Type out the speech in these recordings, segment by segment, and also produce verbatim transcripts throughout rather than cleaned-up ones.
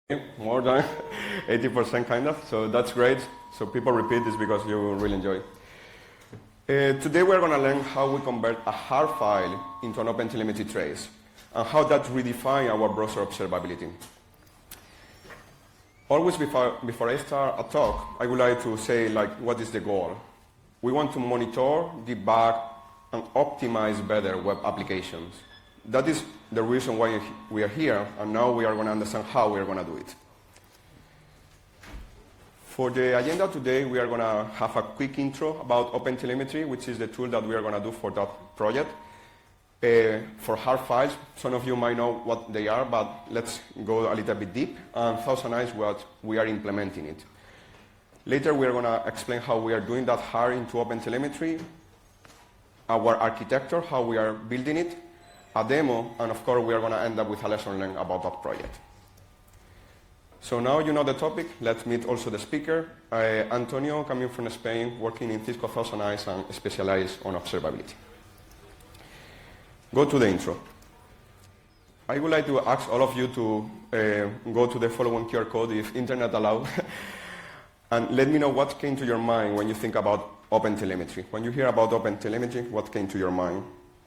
more than eighty percent kind of, so that's great. So people repeat this because you really enjoy. Uh, today we're going to learn how we convert a hard file into an OpenTelemetry trace and how that redefines our browser observability. Always before, before I start a talk, I would like to say like what is the goal. We want to monitor, debug, and optimize better web applications. That is the reason why we are here, and now we are going to understand how we are going to do it. For the agenda today, we are going to have a quick intro about OpenTelemetry, which is the tool that we are going to do for that project. Uh, for hard files, some of you might know what they are, but let's go a little bit deep and thousand-ize what we are implementing it. Later, we are going to explain how we are doing that hard into OpenTelemetry, our architecture, how we are building it, a demo, and of course we are going to end up with a lesson learned about that project. So now you know the topic, let's meet also the speaker. Uh, Antonio, coming from Spain, working in Cisco thousand-ize and specialized on observability. Go to the intro. I would like to ask all of you to uh, go to the following Q R code if internet allows, and let me know what came to your mind when you think about OpenTelemetry. When you hear about OpenTelemetry, what came to your mind?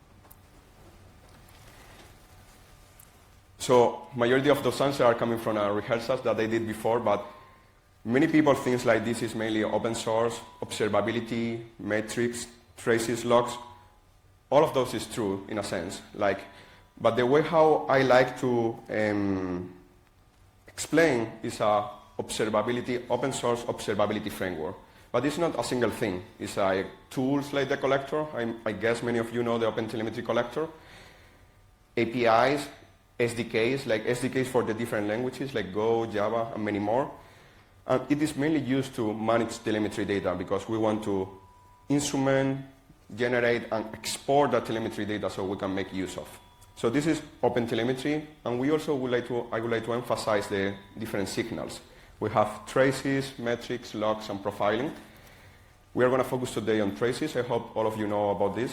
So majority of those answers are coming from uh, rehearsals that I did before, but many people think like this is mainly open source, observability, metrics, traces, logs. All of those is true in a sense. Like, but the way how I like to um, explain is a observability, open source observability framework. But it's not a single thing. It's like tools like the collector. I, I guess many of you know the OpenTelemetry collector. A P Is, S D Ks, like S D Ks for the different languages like Go, Java, and many more. And it is mainly used to manage telemetry data because we want to instrument, generate, and export that telemetry data so we can make use of. So this is OpenTelemetry, and we also would like to, I would like to emphasize the different signals. We have traces, metrics, logs, and profiling. We are going to focus today on traces. I hope all of you know about this.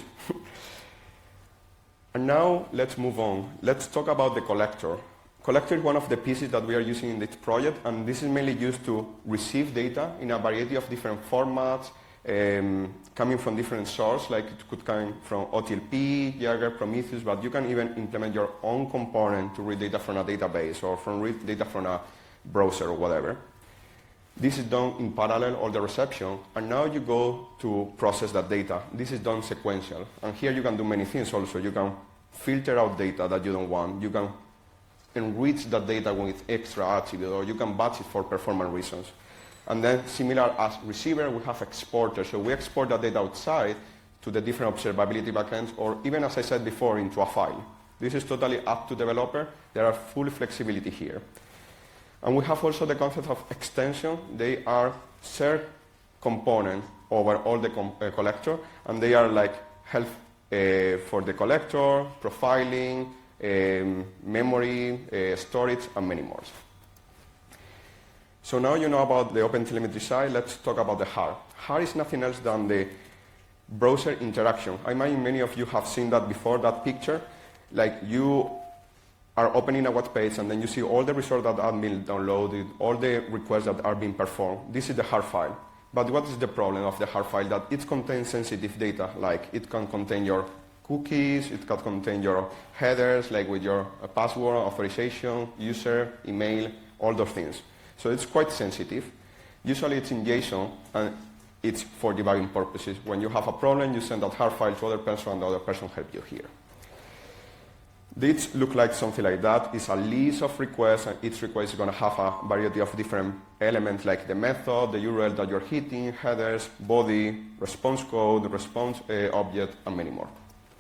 And now let's move on. Let's talk about the collector. Collector is one of the pieces that we are using in this project, and this is mainly used to receive data in a variety of different formats, um, coming from different sources, like it could come from O T L P, Jaeger, Prometheus, but you can even implement your own component to read data from a database or from read data from a browser or whatever. This is done in parallel, all the reception, and now you go to process that data. This is done sequential, and here you can do many things also. You can filter out data that you don't want. You can enrich that data with extra attributes, or you can batch it for performance reasons. And then similar as receiver, we have exporter. So we export that data outside to the different observability backends, or even as I said before, into a file. This is totally up to developer. There are full flexibility here. And we have also the concept of extension. They are shared components over all the com uh, collector, and they are like help uh, for the collector, profiling, um, memory, uh, storage, and many more. So now you know about the OpenTelemetry side. Let's talk about the hard. Hard is nothing else than the browser interaction. I imagine many of you have seen that before, that picture. Like you are opening a web page, and then you see all the resources that are being downloaded, all the requests that are being performed. This is the hard file. But what is the problem of the hard file? That it contains sensitive data, like it can contain your cookies, it can contain your headers, like with your uh, password, authorization, user, email, all those things. So it's quite sensitive. Usually it's in JSON, and it's for debugging purposes. When you have a problem, you send that hard file to other person, and the other person helps you here. This looks like something like that. It's a list of requests, and each request is going to have a variety of different elements like the method, the U R L that you're hitting, headers, body, response code, response uh, object, and many more.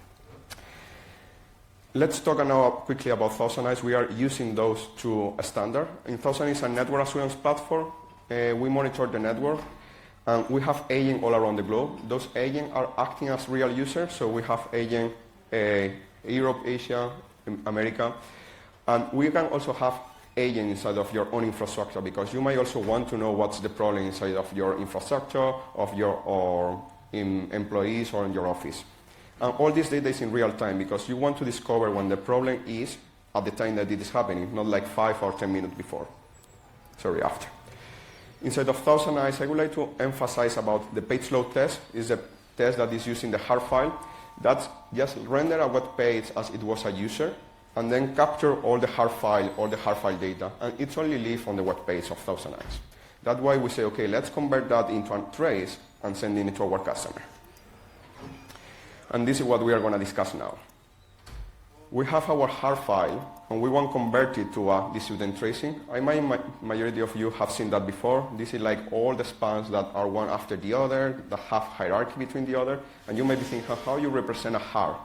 Let's talk now quickly about thousand-ize. We are using those to a standard. In thousand-ize is a network assurance platform. Uh, we monitor the network, and we have agents all around the globe. Those agents are acting as real users, so we have agents uh, Europe, Asia, America, and we can also have agents inside of your own infrastructure, because you might also want to know what's the problem inside of your infrastructure, of your or in employees or in your office. And all this data is in real time, because you want to discover when the problem is at the time that it is happening, not like five or ten minutes before. sorry, after. Inside of Thousand Eyes, I would like to emphasize about the page load test. Is a test that is using the hard file. That's just render a web page as it was a user, and then capture all the hard file or the hard file data, and it's only live on the web page of Thousand Eyes. That's why we say, okay, let's convert that into a trace and send it to our customer. And this is what we are going to discuss now. We have our hard file, and we want to convert it to a distributed tracing. I might, ma majority of you have seen that before. This is like all the spans that are one after the other, that have hierarchy between the other, and you may be thinking, how you represent a hard?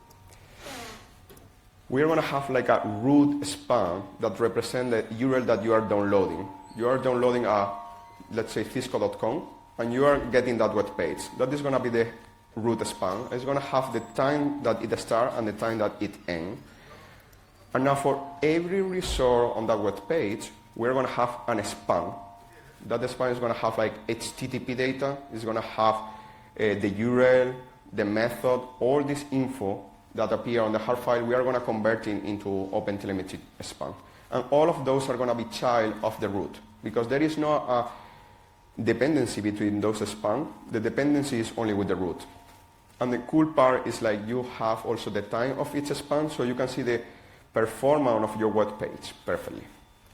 We're going to have like a root span that represents the U R L that you are downloading. You are downloading a, let's say, cisco dot com, and you are getting that web page. That is going to be the root span. It's going to have the time that it starts and the time that it ends. And now for every resort on that web page, we're going to have an span. That span is going to have like H T T P data. It's going to have uh, the U R L, the method, all this info that appear on the hard file. We are going to convert it into OpenTelemetry span. And all of those are going to be child of the root, because there is no uh, dependency between those spans. The dependency is only with the root. And the cool part is like you have also the time of each span, so you can see the performance of your web page perfectly.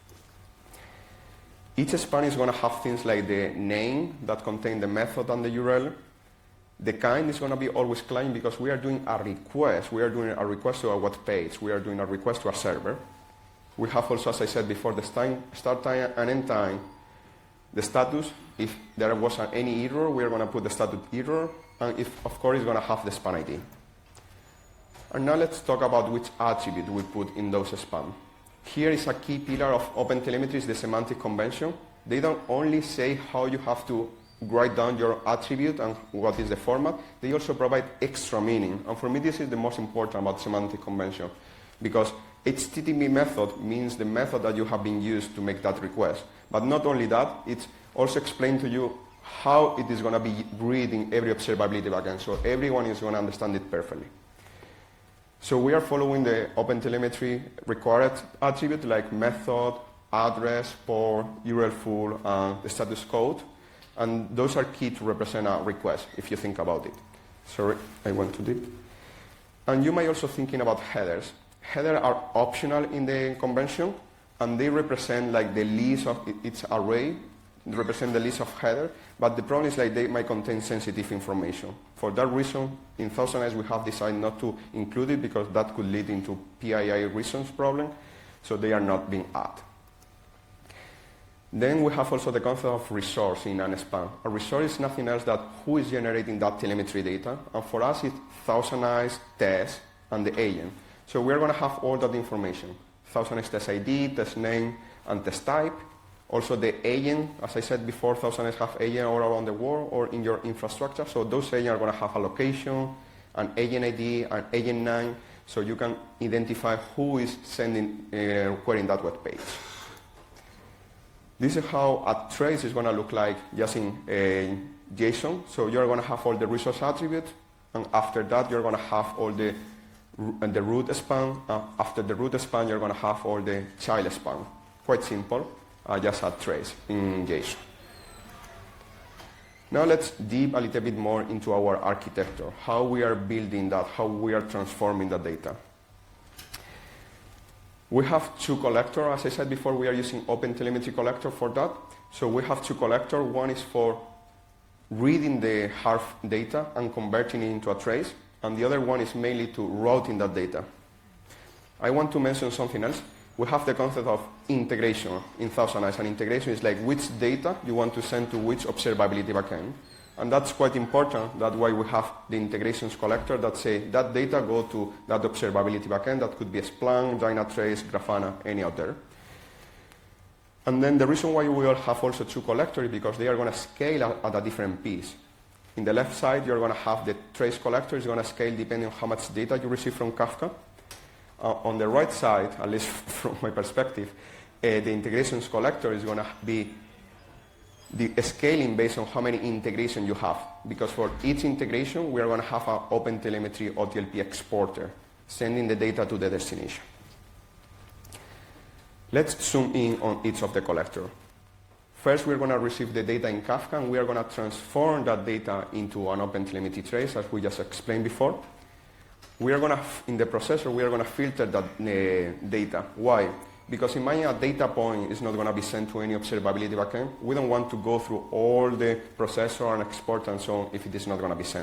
Each span is going to have things like the name that contain the method and the U R L. The kind is going to be always client, because we are doing a request. We are doing a request to a web page. We are doing a request to a server. We have also, as I said before, the start time and end time. The status, if there was any error, we are going to put the status error. And if, of course, it's going to have the span I D. And now let's talk about which attribute we put in those spans. Here is a key pillar of OpenTelemetry, is the semantic convention. They don't only say how you have to write down your attribute and what is the format, they also provide extra meaning. And for me, this is the most important about semantic convention, because H T T P method means the method that you have been used to make that request. But not only that, it's also explained to you how it is going to be reading every observability backend, so everyone is going to understand it perfectly. So we are following the OpenTelemetry required attribute like method, address, port, U R L full, and the status code. And those are key to represent a request, if you think about it. Sorry, I went too deep. And you might also thinking about headers. Headers are optional in the convention, and they represent like the list of its array, represent the list of header, but the problem is like they might contain sensitive information. For that reason, in Thousand Eyes we have decided not to include it, because that could lead into P I I reasons problem, so they are not being added. Then we have also the concept of resource in an span. A resource is nothing else than who is generating that telemetry data, and for us it's Thousand Eyes, test, and the agent. So we're going to have all that information. Thousand Eyes test I D, test name, and test type. Also the agent, as I said before, Thousand Eyes have agents all around the world or in your infrastructure. So those agents are going to have a location, an agent I D, an agent name, so you can identify who is sending, uh, querying that web page. This is how a trace is going to look like just in uh, JSON. So you're going to have all the resource attributes, and after that you're going to have all the and the root span. Uh, after the root span, you're going to have all the child span. Quite simple, uh, just a trace in JSON. Now let's deep a little bit more into our architecture, how we are building that, how we are transforming the data. We have two collectors. As I said before, we are using OpenTelemetry collector for that. So we have two collectors. One is for reading the hard data and converting it into a trace, and the other one is mainly to routing that data. I want to mention something else. We have the concept of integration in Thousand Eyes, and integration is like which data you want to send to which observability backend. And that's quite important. That's why we have the integrations collector that say that data go to that observability backend. That could be Splunk, Dynatrace, Grafana, any other. And then the reason why we will have also two collectors is because they are going to scale at, at a different piece. In the left side, you're going to have the trace collector. It's going to scale depending on how much data you receive from Kafka. Uh, on the right side, at least from my perspective, uh, the integrations collector is going to be the scaling based on how many integrations you have. Because for each integration, we are going to have an OpenTelemetry O T L P exporter, sending the data to the destination. Let's zoom in on each of the collectors. First, we're going to receive the data in Kafka, and we are going to transform that data into an OpenTelemetry trace, as we just explained before. We are going to, in the processor, we are going to filter that uh, data. Why? Because imagine a data point is not going to be sent to any observability backend. We don't want to go through all the processor and export and so on if it is not going to be sent.